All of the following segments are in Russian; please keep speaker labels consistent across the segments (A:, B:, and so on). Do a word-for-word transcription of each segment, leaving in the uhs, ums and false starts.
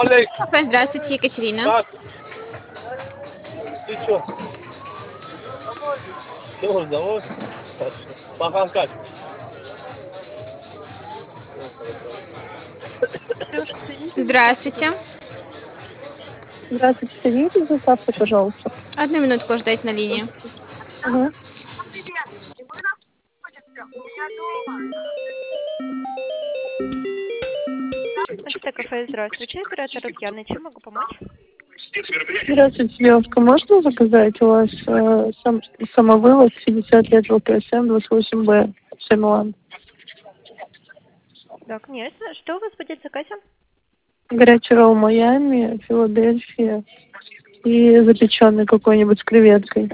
A: Здравствуйте, Екатерина.
B: Ты что? Все, домой? Пока как?
A: Здравствуйте.
C: Здравствуйте, соедините с доставкой, пожалуйста.
A: Одну минутку ждать на линии.
C: Ага.
D: Почта кафе, здравствуйте. Оператор Татьяна, чем могу помочь?
C: Здравствуйте, девушка. Можно заказать у вас э, сам, самовывоз пятьдесят лет ВПСМ двадцать восемь Б Семилан?
D: Да, конечно. Что у вас будет в заказе?
C: Горячий ролл Майами, Филадельфия и запеченный какой-нибудь с креветкой.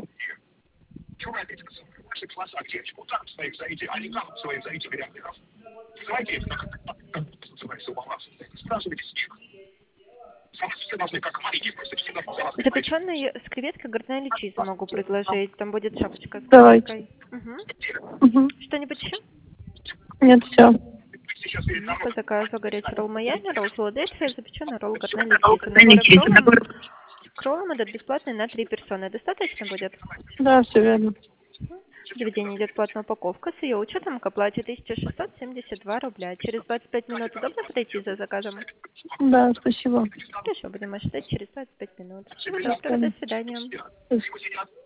D: Запеченный с креветкой горная чиза могу предложить. Там будет шапочка с
C: Давайте.
D: креветкой. Угу.
C: Угу.
D: Что-нибудь еще?
C: Нет, все.
D: По заказу горячий ролл Майами, ролл Филадельфия, запеченный ролл горная чиза. Набор кроллом, кроллом идет бесплатный на три персоны. Достаточно будет?
C: Да, все верно.
D: Заведение идет платная упаковка. С ее учетом к оплате тысяча шестьсот семьдесят два рубля. Через двадцать пять минут удобно подойти за заказом?
C: Да, спасибо.
D: Хорошо, будем ожидать через двадцать пять минут. Всего доброго, до свидания.
C: Спасибо.